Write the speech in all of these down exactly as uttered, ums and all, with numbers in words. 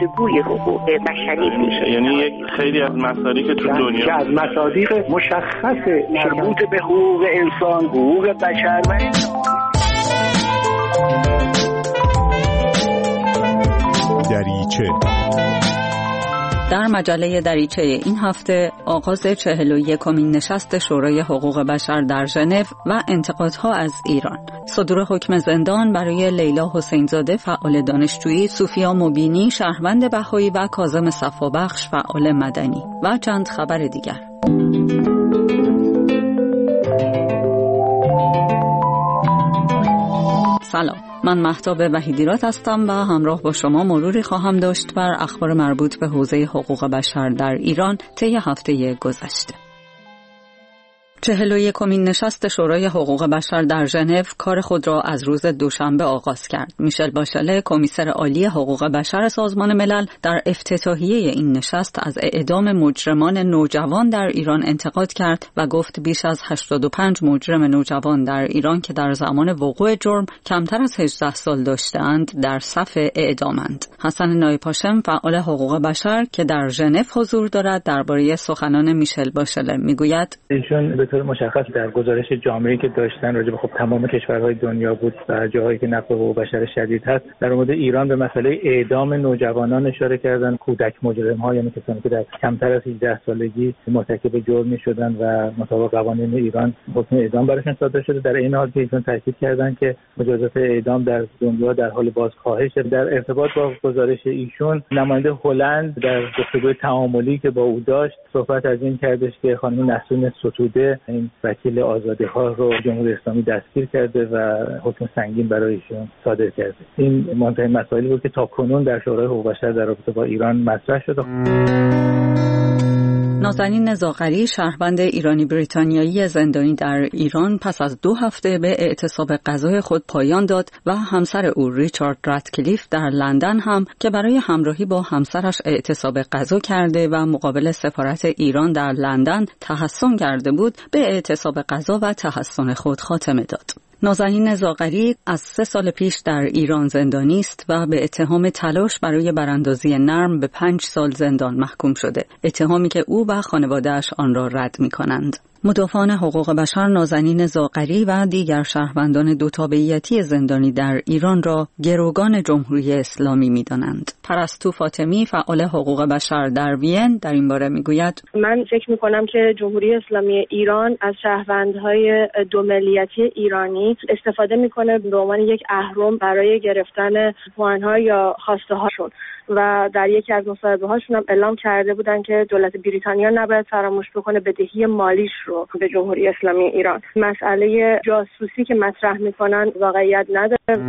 گفتگوی حقوق بشری میشه. یعنی یک خیلی از مصادیق که تو دنیا که از مصادیق مشخص مربوط به حقوق انسان، حقوق بشر و دریچه. در مجله دریچه این هفته آغاز چهل و یکمین نشست شورای حقوق بشر در ژنو و انتقادها از ایران، صدور حکم زندان برای لیلا حسینزاده فعال دانشجویی، سوفیا مبینی شهروند بهایی و کاظم صفابخش فعال مدنی و چند خبر دیگر. سلام، من مهتاب وحیدیرات هستم و همراه با شما مروری خواهم داشت بر اخبار مربوط به حوزه حقوق بشر در ایران طی هفته گذشته. چهل و یکمین نشست شورای حقوق بشر در ژنو کار خود را از روز دوشنبه آغاز کرد. میشل باشله، کمیسر عالی حقوق بشر سازمان ملل، در افتتاحیه این نشست از اعدام مجرمان نوجوان در ایران انتقاد کرد و گفت بیش از هشتاد و پنج مجرم نوجوان در ایران که در زمان وقوع جرم کمتر از هجده سال داشته‌اند در صف اعدامند. حسن نایپاشم، فعال حقوق بشر که در ژنو حضور دارد، درباره سخنان میشل باشله میگوید: طور مشخص در گزارش جامعی که داشتن راجع به خب تمام کشورهای دنیا بود و جاهایی که نقض حقوق بشر شدید هست، در مورد ایران به مسئله اعدام نوجوانان اشاره کردن، کودک مجرم‌ها، یعنی کسانی که در کمتر از هجده سالگی مرتکب جرم می‌شدن و مطابق قوانین ایران حکم اعدام براشون صادر شده. در این حال که ایشون تاکید کردن که مجازات اعدام در دنیا در حال بازکاهش. در ارتباط با گزارش ایشون، نماینده هلند در گفتگوی تعاملی که با او داشت صحبت از این کردش که خانم نسرین ستوده، این وکیل آزادی‌ها رو جمهوری اسلامی دستگیر کرده و حکم سنگین برای ایشون صادر کرده. این مهمترین مسائلی بود که تاکنون در شورای حقوق بشر در رابطه با ایران مطرح شده. نازنین نزاغری، شهروند ایرانی بریتانیایی زندانی در ایران، پس از دو هفته به اعتصاب غذای خود پایان داد و همسر او ریچارد راتکلیف در لندن هم که برای همراهی با همسرش اعتصاب غذا کرده و مقابل سفارت ایران در لندن تحصن کرده بود، به اعتصاب غذا و تحصن خود خاتمه داد. نازنین نزاغری از سه سال پیش در ایران زندانی است و به اتهام تلاش برای براندازی نرم به پنج سال زندان محکوم شده، اتهامی که او و خانواده‌اش آن را رد می‌کنند. مدافعان حقوق بشر نازنین زاغری و دیگر شهروندان دو تابعیتی زندانی در ایران را گروگان جمهوری اسلامی می‌دانند. پرستو فاطمی، فعال حقوق بشر در وین، در این باره می‌گوید: من فکر می‌کنم که جمهوری اسلامی ایران از شهروندهای دو ملیتی ایرانی استفاده می‌کنه به عنوان یک اهرم برای گرفتن پوان‌ها یا خواسته‌هاشون و در یکی از مصاحبه‌هاشون هم اعلام کرده بودن که دولت بریتانیا نباید فراموش بکنه بدهی مالیش رو به جمهوری اسلامی ایران. مسئله جاسوسی که مطرح میکنن واقعیت نداره.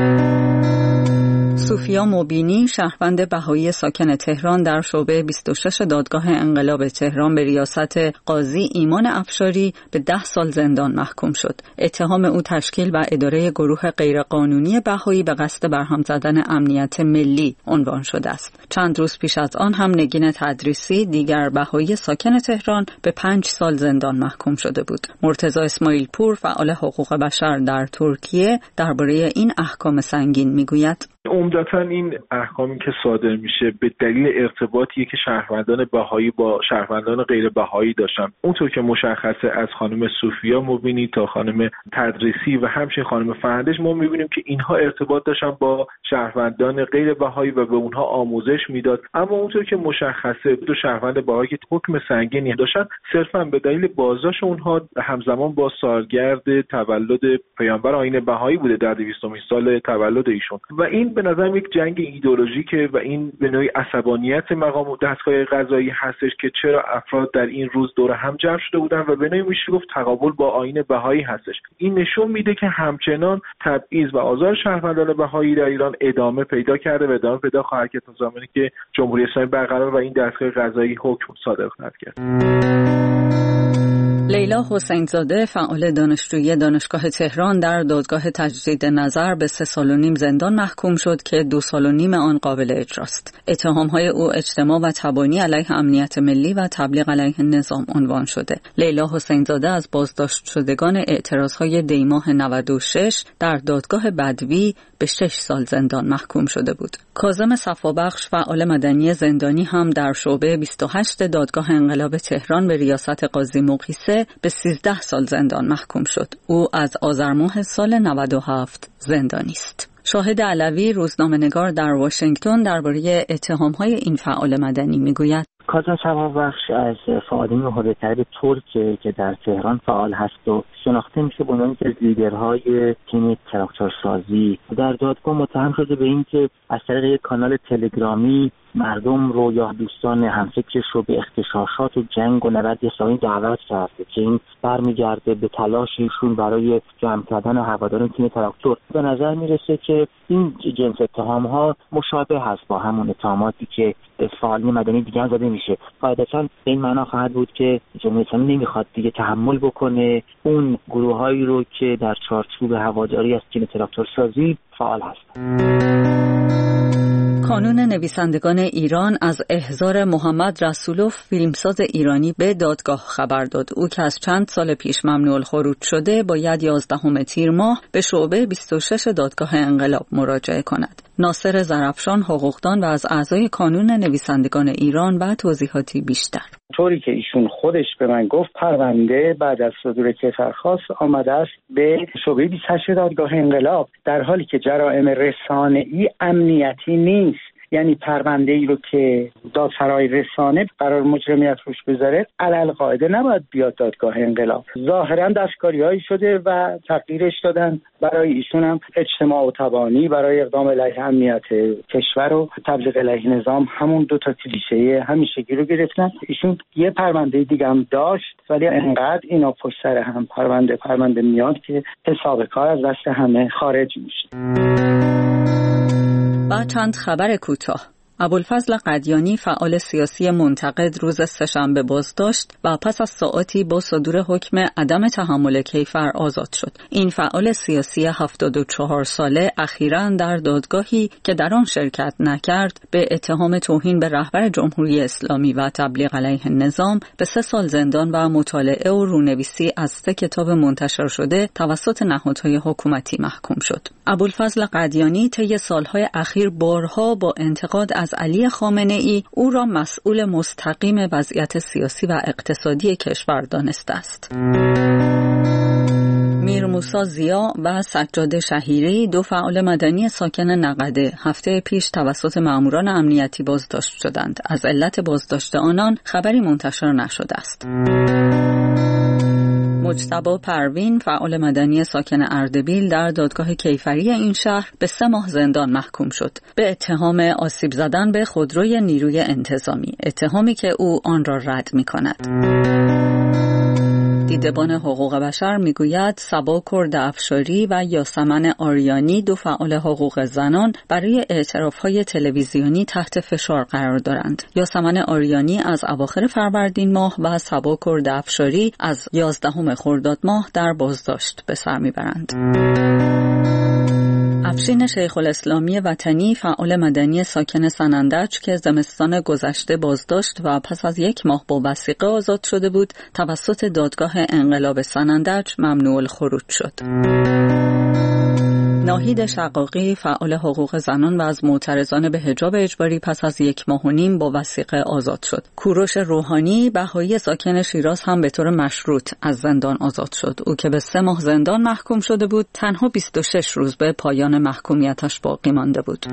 سوفیا مبینی، شهروند بهایی ساکن تهران، در شعبه بیست و شش دادگاه انقلاب تهران به ریاست قاضی ایمان افشاری به ده سال زندان محکوم شد. اتهام او تشکیل و اداره گروه غیرقانونی بهایی به قصد برهم زدن امنیت ملی عنوان شده است. چند روز پیش از آن هم نگین تدریسی، دیگر بهایی ساکن تهران، به پنج سال زندان محکوم شده بود. مرتضی اسماعیل پور، فعال حقوق بشر در ترکیه، درباره این احکام سنگین میگوید: عمدتاً این احکامی که صادر میشه به دلیل ارتباطی که شهروندان بهایی با شهروندان غیر بهایی داشتن. اونطور که مشخصه از خانم سوفیا مبینی تا خانم تدریسی و همچنین خانم فرهندش ما میبینیم که اینها ارتباط داشتن با شهروندان غیر بهایی و به اونها آموزش میداد. اما اونطور که مشخصه دو شهروند بهایی که حکم سنگینی داشتن صرفاً به دلیل بازداشت اونها همزمان با سالگرد تولد پیامبر آیین بهایی بوده در دویستمین سال تولد ایشون و این به نظرم یک جنگ ایدئولوژیکه و این به نوعی عصبانیت مقام دستگاه قضایی هستش که چرا افراد در این روز دور هم جمع شده بودن و به نوعی میشه گفت تقابل با آیین بهایی هستش. این نشون میده که همچنان تبعیض و آزار شهروندان بهایی در ایران ادامه پیدا کرده و ادامه پیدا خواهد کرد تا زمانی که جمهوری اسلامی برقرار و این دستگاه قضایی حکم صادر خواهد کرد. لیلا حسین زاده فعال دانشجویی دانشگاه تهران در دادگاه تجدید نظر به سه سال و نیم زندان محکوم شد که دو سال و نیم آن قابل اجراست. اتهام‌های او اجتماع و تبانی علیه امنیت ملی و تبلیغ علیه نظام عنوان شده. لیلا حسین زاده از بازداشت شدگان اعتراض‌های دیماه نود و شش در دادگاه بدوی به شش سال زندان محکوم شده بود. کاظم صفابخش فعال مدنی زندانی هم در شعبه بیست و هشت دادگاه انقلاب تهران به ریاست قاضی مقیسه به سیزده سال زندان محکوم شد. او از آذر ماه سال نود و هفت زندانی است. شاهد علوی روزنامه‌نگار در واشنگتن درباره اتهام‌های این فعال مدنی می‌گوید: کاظم صفابخش از فعالین حوزه ترک که در تهران فعال هست و شناخته میشه به عنوان یکی از لیدرهای تیم تراکتورسازی، در دادگاه متهم شده به اینکه از طریق یک کانال تلگرامی مردم رو یا دوستان همفکرش رو به اغتشاشات و جنگ و نبرد اسلامی دعوت کرده که این برمیگرده به تلاش ایشون برای جمع کردن هواداران تیم تراکتور. به نظر میرسه که این جنس اتهام ها مشابه هست با همون اتهاماتی که فعالین مدنی دیگه هم زده میشه. قاعدتاً به این معنا خواهد بود که جمهوری اسلامی نمیخواد دیگه تحمل بکنه اون گروهایی رو که در چارچوب هواداری از تیم تراکتورسازی فعال هستند. کانون نویسندگان ایران از احضار محمد رسولوف فیلمساز ایرانی به دادگاه خبر داد. او که از چند سال پیش ممنوع الخروج شده باید یازدهم تیر ماه به شعبه بیست و شش دادگاه انقلاب مراجعه کند. ناصر زرافشان حقوقدان و از اعضای کانون نویسندگان ایران و توضیحاتی بیشتر. طوری که ایشون خودش به من گفت پرونده بعد از صدور کیفرخواست آمده است به شعبه بیست و هشت دادگاه انقلاب، در حالی که جرائم رسانه‌ای امنیتی نیست. یعنی پرونده ای رو که دادسرای رسانه قرار مجرمیت روش بذاره علل قاعده نباید بیاد دادگاه انقلاب. ظاهرا دستکاری‌هایی شده و تغییرش دادن. برای ایشون هم اجتماع و تبانی برای اقدام علیه امنیت کشور و تبلیغ علیه نظام همون دو تا کلیشه همیشگی رو گرفتن. ایشون یه پرونده دیگه هم داشت ولی انقدر اینا پشت سر هم پرونده پرونده میاد که حساب کار از دست همه خارج میشه. با چند خبر کوتاه. ابوالفضل قدیانی فعال سیاسی منتقد روز سه‌شنبه بازداشت و پس از ساعاتی با صدور حکم عدم تحمل کیفر آزاد شد. این فعال سیاسی هفتاد و چهار ساله اخیراً در دادگاهی که در آن شرکت نکرد به اتهام توهین به رهبر جمهوری اسلامی و تبلیغ علیه نظام به سه سال زندان و مطالعه و رونویسی از سه کتاب منتشر شده توسط نهادهای حکومتی محکوم شد. ابوالفضل قدیانی طی سالهای اخیر بارها با انتقاد از علی خامنه‌ای او را مسئول مستقیم وضعیت سیاسی و اقتصادی کشور دانسته است. میر موسی زیا و سجاد شهیری دو فعال مدنی ساکن نقده هفته پیش توسط ماموران امنیتی بازداشت شدند. از علت بازداشت آنان خبری منتشر نشده است. مجتبی پروین فعال مدنی ساکن اردبیل در دادگاه کیفری این شهر به سه ماه زندان محکوم شد به اتهام آسیب زدن به خودروی نیروی انتظامی، اتهامی که او آن را رد می کند. دیدبان حقوق بشر میگوید صبا کرد افشاری و یاسمن آریانی دو فعال حقوق زنان برای اعتراف‌های تلویزیونی تحت فشار قرار دارند. یاسمن آریانی از اواخر فروردین ماه و صبا کرد افشاری از یازدهم خرداد ماه در بازداشت به سر میبرند. افشین شیخ الاسلامی وطنی فعال مدنی ساکن سنندج که زمستان گذشته بازداشت و پس از یک ماه با وثیقه آزاد شده بود توسط دادگاه انقلاب سنندج ممنوع الخروج شد. ناهید شقاقی فعال حقوق زنان و از معترضان به حجاب اجباری پس از یک ماه و نیم با وثیقه آزاد شد. کوروش روحانی بهایی ساکن شیراز هم به طور مشروط از زندان آزاد شد. او که به سه ماه زندان محکوم شده بود تنها بیست و شش روز به پایان محکومیتش باقی مانده بود.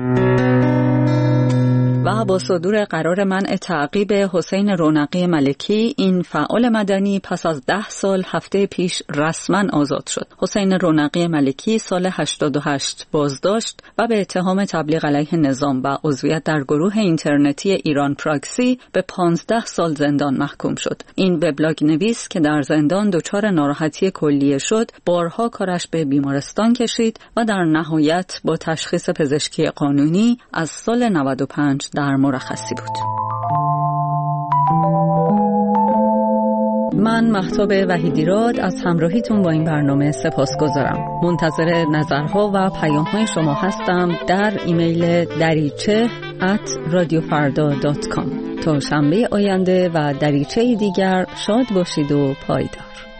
و با صدور قرار منع تعقیب حسین رونقی ملکی این فعال مدنی پس از ده سال هفته پیش رسما آزاد شد. حسین رونقی ملکی سال هشتاد و هشت بازداشت و به اتهام تبلیغ علیه نظام و عضویت در گروه اینترنتی ایران پراکسی به پانزده سال زندان محکوم شد. این وبلاگ نویس که در زندان دچار ناراحتی کلیه شد بارها کارش به بیمارستان کشید و در نهایت با تشخیص پزشکی قانونی از سال نود و پنج در مرخصی بود. من مهتاب وحیدیراد از همراهیتون با این برنامه سپاسگزارم. منتظر نظرها و پیام‌های شما هستم در ایمیل دریچه ات رادیو فردا دات کام. تا شنبه آینده و دریچه دیگر شاد باشید و پایدار.